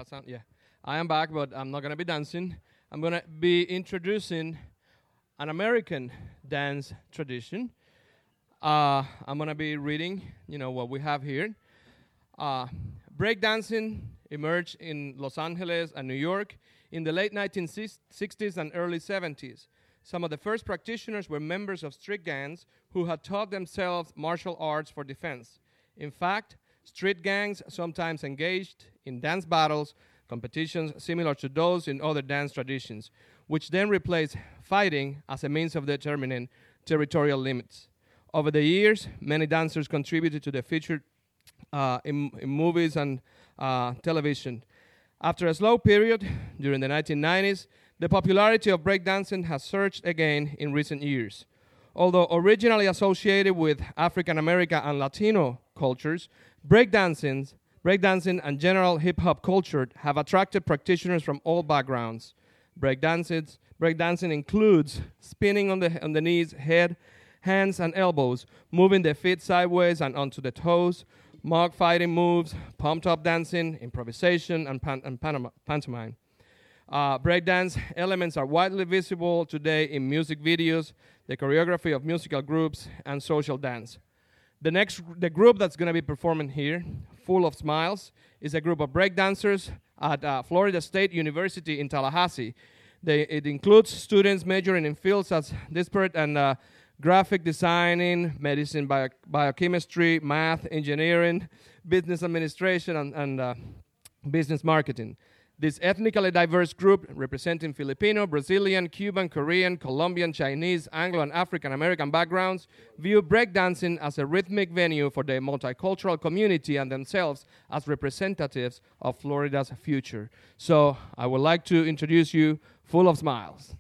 Hassan. Yeah, I am back, but I'm not gonna be dancing. I'm gonna be introducing an American dance tradition. I'm gonna be reading, what we have here. Uh, Breakdancing emerged in Los Angeles and New York in the late 1960s and early 70s. Some of the first practitioners were members of street gangs who had taught themselves martial arts for defense. In fact, street gangs sometimes engaged in dance battles, competitions similar to those in other dance traditions, which then replaced fighting as a means of determining territorial limits. Over the years, many dancers contributed to the featured in movies and television. After a slow period during the 1990s, the popularity of breakdancing has surged again in recent years. Although originally associated with African American and Latino cultures, breakdancing and general hip-hop culture have attracted practitioners from all backgrounds. Breakdancing includes spinning on the knees, head, hands, and elbows, moving the feet sideways and onto the toes, mock fighting moves, pumped-up dancing, improvisation, and pantomime. Breakdance elements are widely visible today in music videos, the choreography of musical groups, and social dance. The group that's going to be performing here, Full of Smiles, is a group of breakdancers at Florida State University in Tallahassee. It includes students majoring in fields as disparate and graphic designing, medicine, biochemistry, math, engineering, business administration, and business marketing. This ethnically diverse group, representing Filipino, Brazilian, Cuban, Korean, Colombian, Chinese, Anglo, and African American backgrounds, view breakdancing as a rhythmic venue for the multicultural community and themselves as representatives of Florida's future. So I would like to introduce you, Full of Smiles.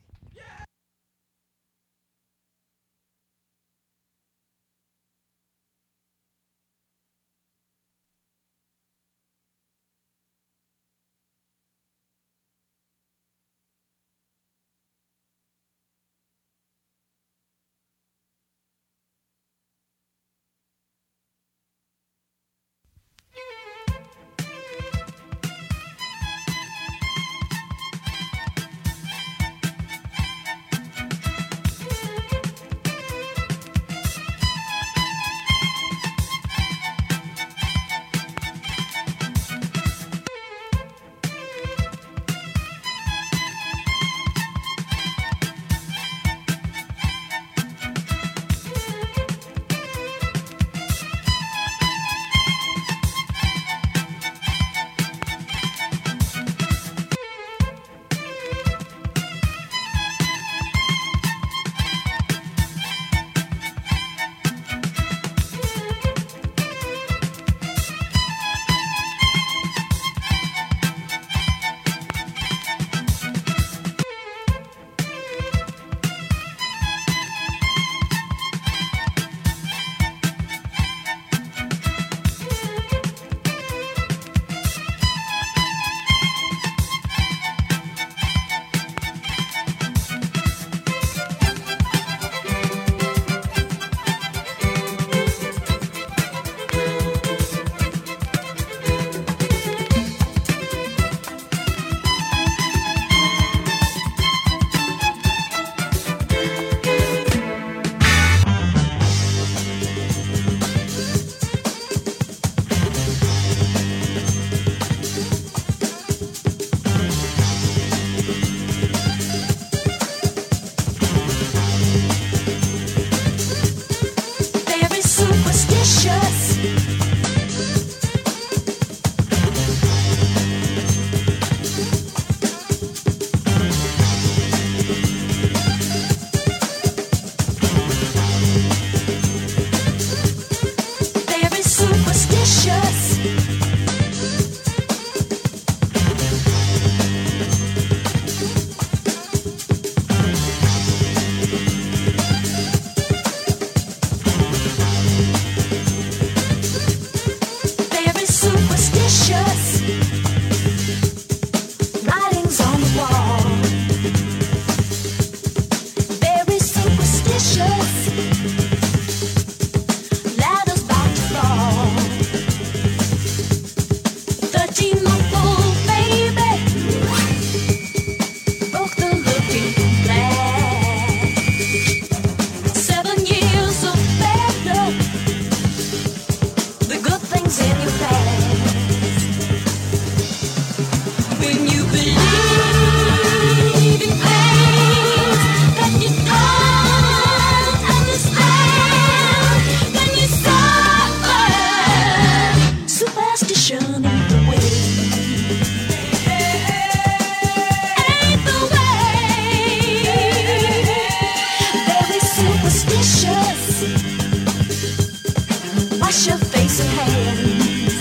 wash your face and hands.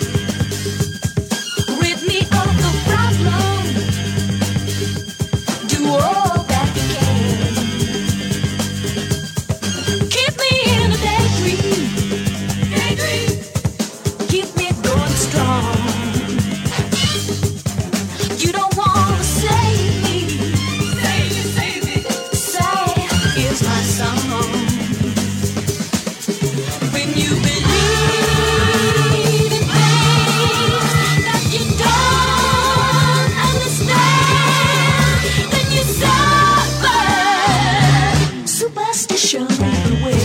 Rid me of the problem. Do all that you can. Keep me in a daydream. Keep me going strong. You don't want to save me. Save me. Say is my song. When you believe in things that you don't understand, then you suffer. Superstition away.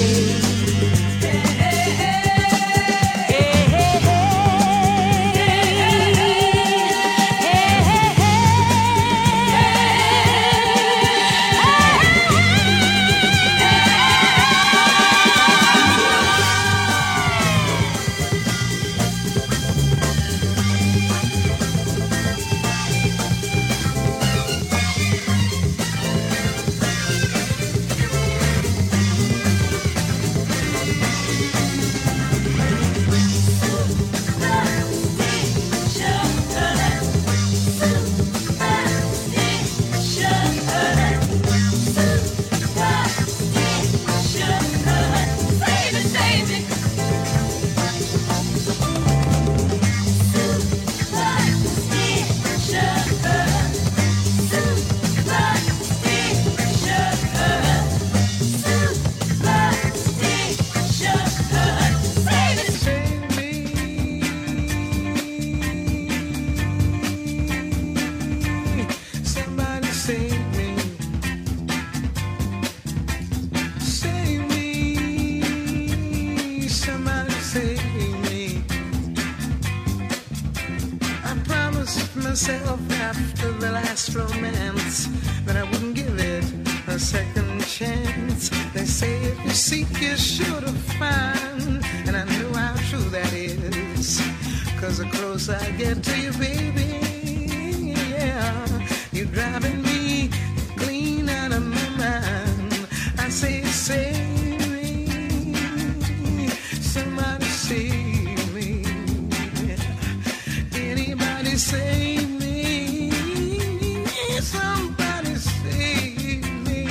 Myself after the last romance that I wouldn't give it a second chance. They say if you seek you're sure to find, and I know how true that is, 'cause the closer I get to you, baby, yeah, you're driving me clean out of my mind. I say save me, somebody save me, anybody save me. Somebody save me.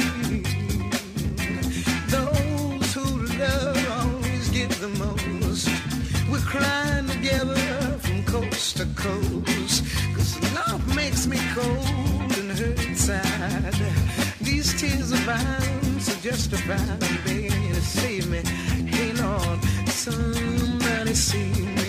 Those who love always get the most. We're crying together from coast to coast, 'cause love makes me cold and hurt inside. These tears of mine are justified, baby, to save me. Hey Lord, somebody save me.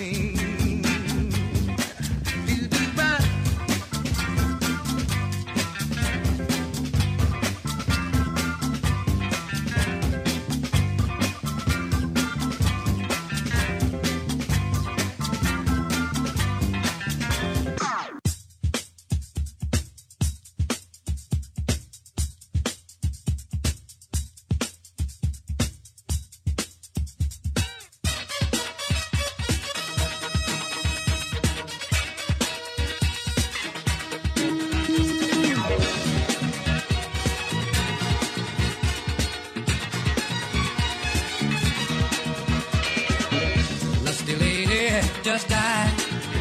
Just died.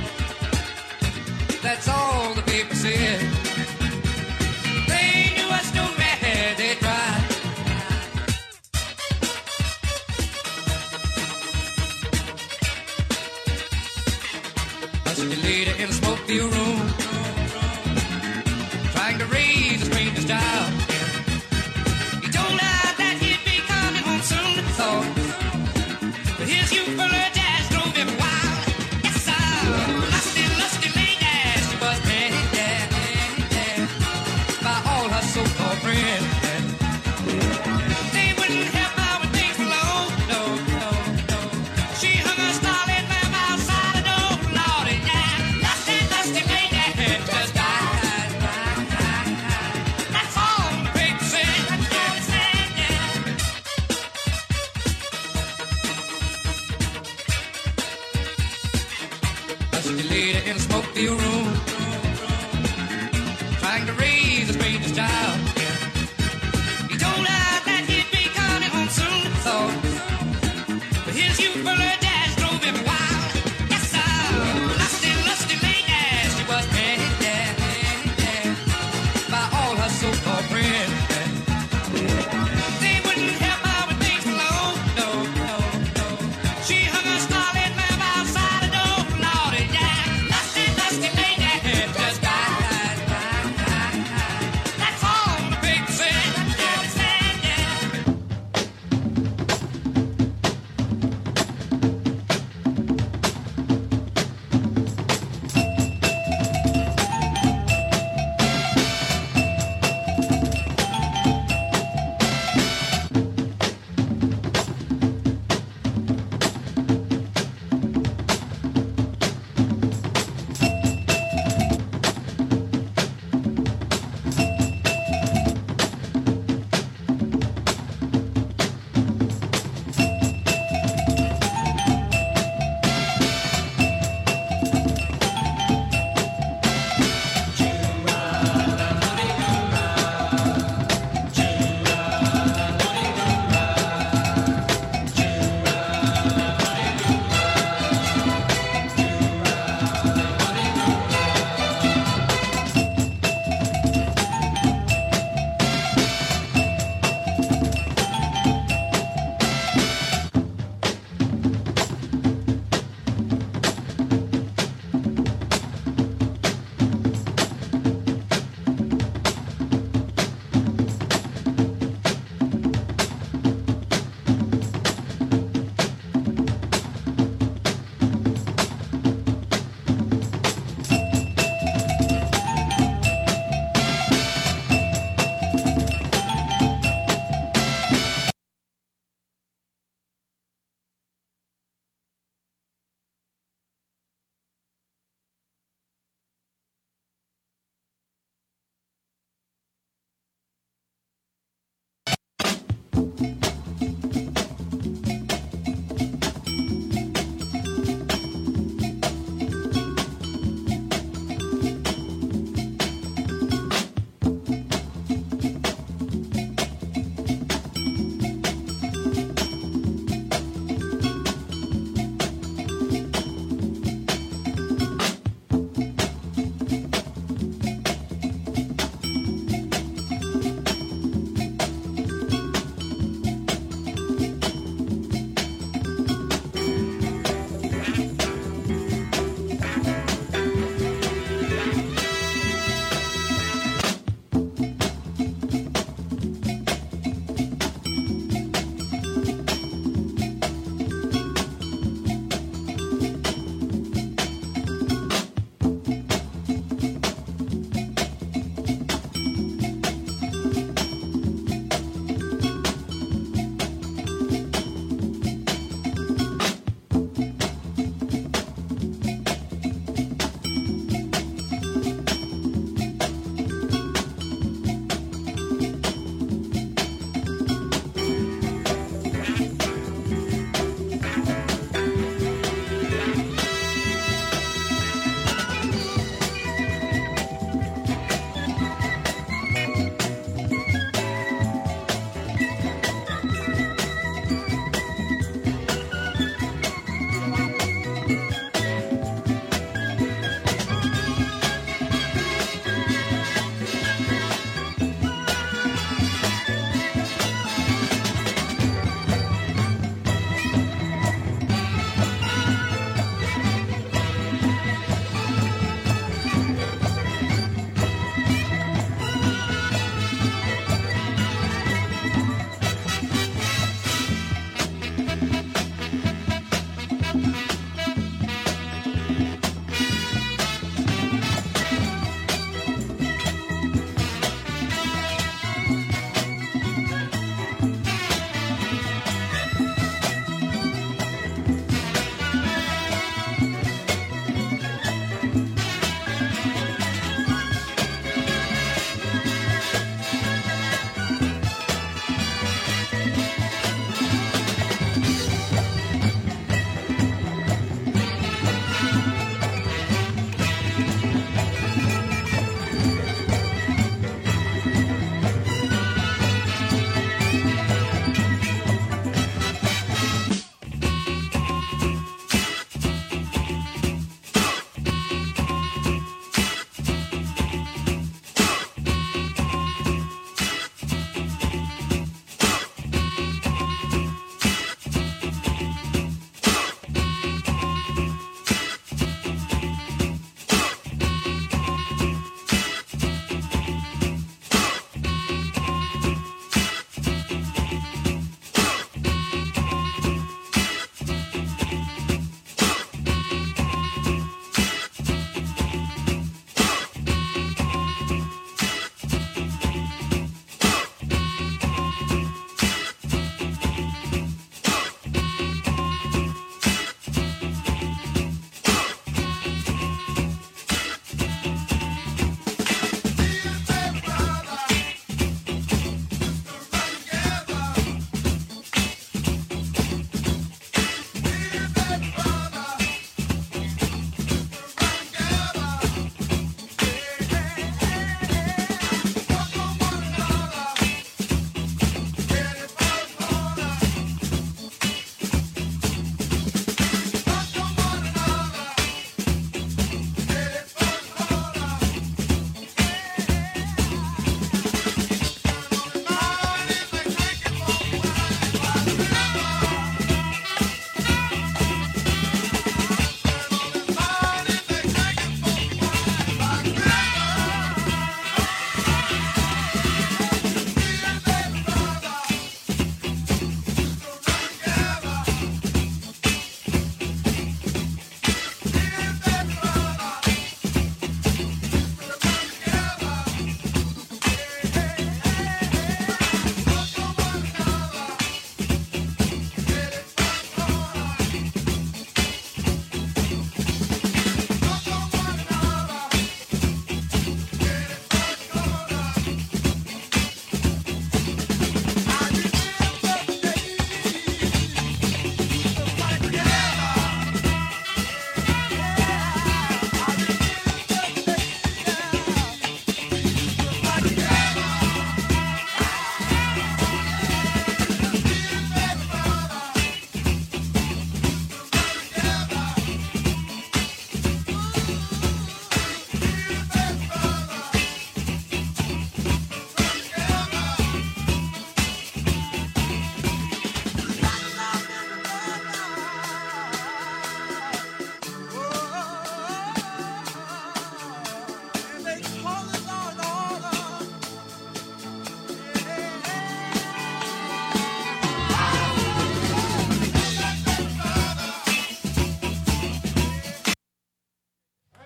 That's all the people said. They knew us no bad, they tried. Husky lady in a smoke-filled room, trying to raise a stranger's child. He told her that he'd be coming home soon, thought, but his youthful jazz drove him wild. Lusty lady, she was bad, by all her so-called friends. They wouldn't help her when things were low, no. She hung a starlit lamp outside the door, Lordy, yeah. Lusty lady just died. That's all the paper said, yeah. Lusty lady in a smoke-filled room, trying to raise a stranger's child. He told her that he'd be coming home soon, thought, but his youthful jazz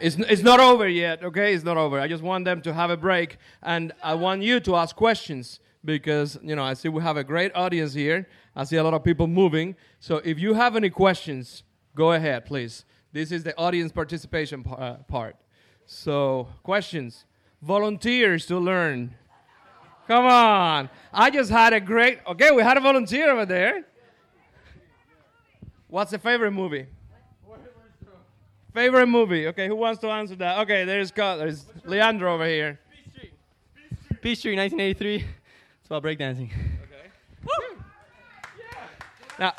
It's not over yet, okay? It's not over. I just want them to have a break, and I want you to ask questions because, I see we have a great audience here. I see a lot of people moving. So if you have any questions, go ahead, please. This is the audience participation part. So, questions. Volunteers to learn. Come on. I just had okay, we had a volunteer over there. What's the favorite movie? Favorite movie. Okay, who wants to answer that? Okay, there's Leandro over here. Peachtree, 1983. It's about breakdancing. Okay. Woo! Now,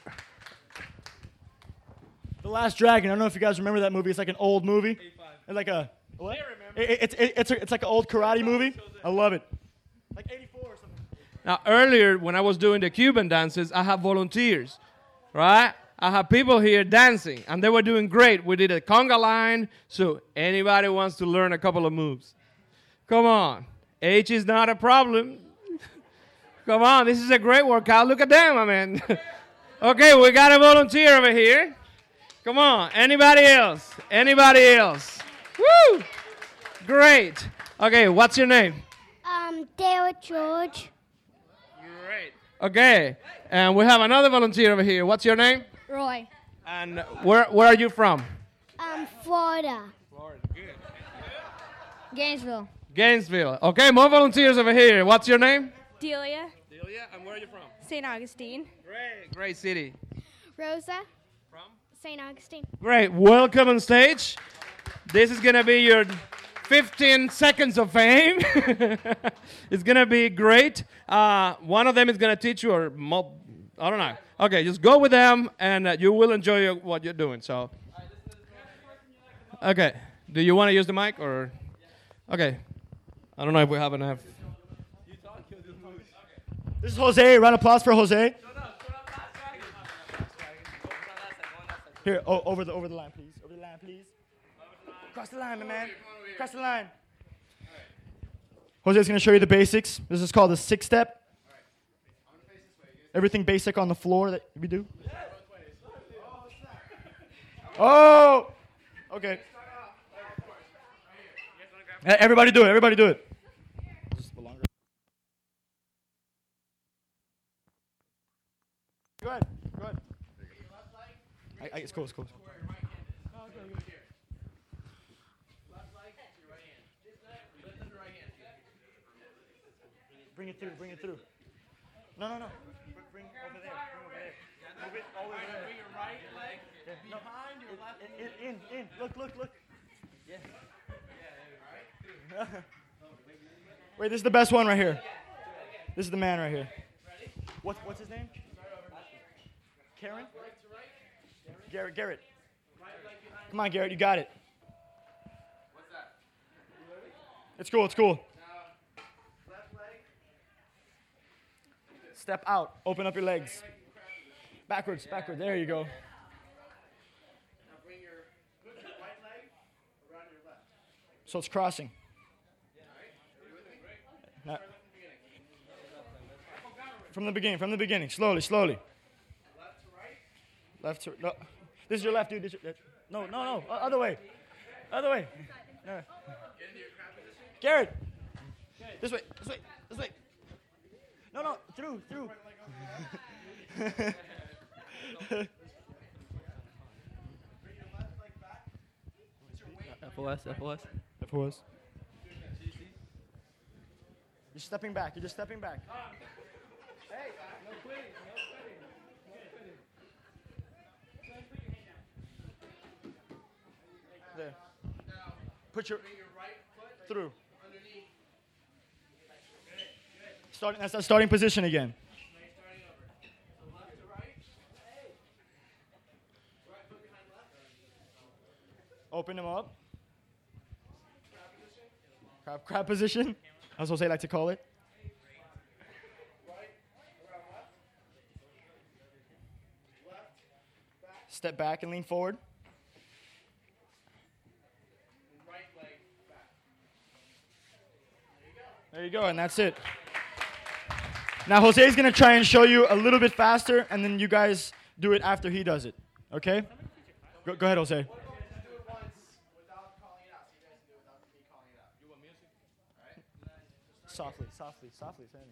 The Last Dragon. I don't know if you guys remember that movie. It's like an old movie. It's like a what? It's like an old karate movie. I love it. Like 84 or something. now, earlier when I was doing the Cuban dances, I had volunteers, right? I had people here dancing, and they were doing great. We did a conga line, so anybody wants to learn a couple of moves. Come on. Age is not a problem. Come on, this is a great workout. Look at them, I mean. Okay, we got a volunteer over here. Come on, anybody else? Anybody else? Woo! Great. Okay, what's your name? Dale George. Great. Okay, and we have another volunteer over here. What's your name? Roy. And where are you from? Florida. Florida, good. Gainesville. Gainesville. Okay, more volunteers over here. What's your name? Delia, Delia, and where are you from? St. Augustine. Great city. Rosa. From? St. Augustine. Great. Welcome on stage. This is going to be your 15 seconds of fame. It's going to be great. One of them is going to teach you, I don't know. Okay, just go with them, and you will enjoy what you're doing. So, okay. Do you want to use the mic, or? Okay. I don't know if we have enough. This is Jose. Round of applause for Jose. Here, over the line, please. Over the line, please. Cross the line, my man. Cross the line. Jose's going to show you the basics. This is called the 6-step. Everything basic on the floor that we do. Oh! Okay. Everybody do it. Everybody do it. Go ahead. Go ahead. It's cool. It's cool. Bring it through. Bring it through. No. Bring over there. Move it over there. Bring your right leg behind your left. In. Look. Yeah. Wait, this is the best one right here. This is the man right here. What's his name? Karen? Garrett. Come on, Garrett, you got it. What's that? It's cool. Step out. Open up your legs. Backwards. There you go. Now bring your right leg around your left. So it's crossing. Now, from the beginning. Slowly. Left to right? Left to no. This is your left, dude. No. Other way. No. Garrett. This way. No. Through. FOS. You're stepping back. Hey, no quitting. There. Put your right foot through. That's that starting position again. Open them up. Crab position. As Jose like to call it. Step back and lean forward. There you go, and that's it. Now Jose's going to try and show you a little bit faster, and then you guys do it after he does it. Okay? Go ahead, Jose. softly, turning.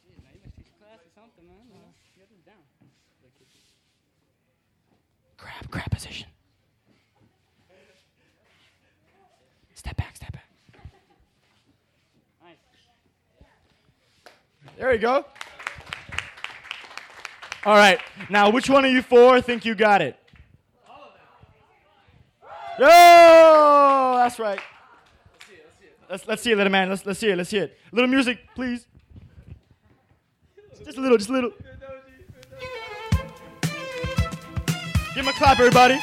Grab position. Step back. There you go. All right. Now, which one of you four think you got it? All of them. Yo, that's right. Let's see it, little man. Let's see it. Little music, please. Just a little. Give him a clap, everybody.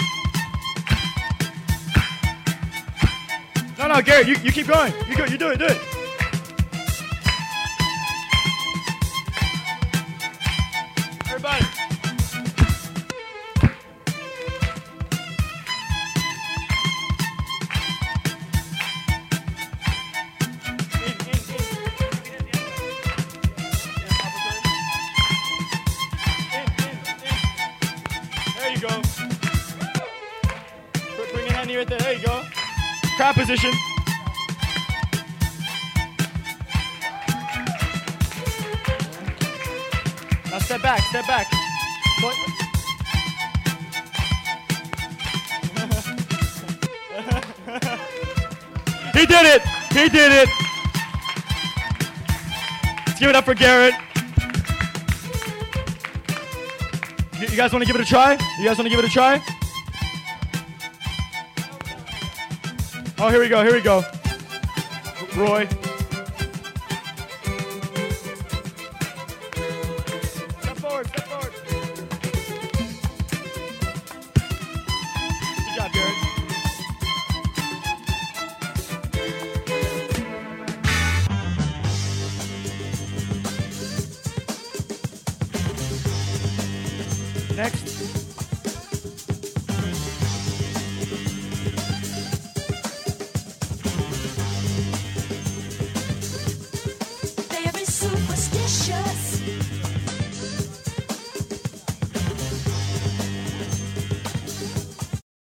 No, Garrett, you keep going. You do it. Everybody. There you go. Bring your hand right there. There you go. Crab position. Now step back. He did it. Let's give it up for Garrett. You guys want to give it a try? Oh, here we go. Roy. Step forward. Good job, Garrett.